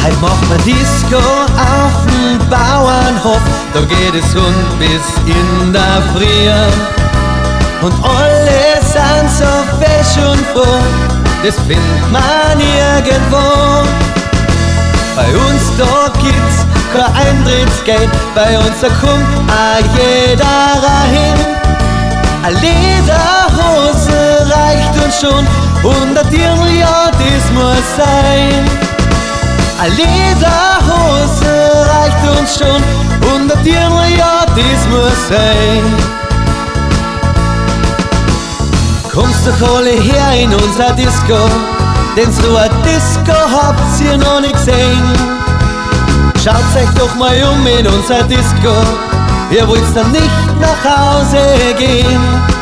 Heute macht man Disco auf dem Bauernhof, da geht es rund bis in der Früh. Und alle sind so fesch und froh, das findet man nirgendwo. Bei uns da gibt's kein Eintrittsgeld, bei uns da kommt auch jeder rein. Eine Lederhose reicht uns schon, 100 Dirndl, ja, das muss sein. Eine Lederhose reicht uns schon, 100 Dirndl, ja, das muss sein. Kommst doch alle her in unser Disco, denn so ein Disco habt ihr noch nicht gesehen. Schaut euch doch mal um in unser Disco, ihr wollt dann nicht nach Hause gehen.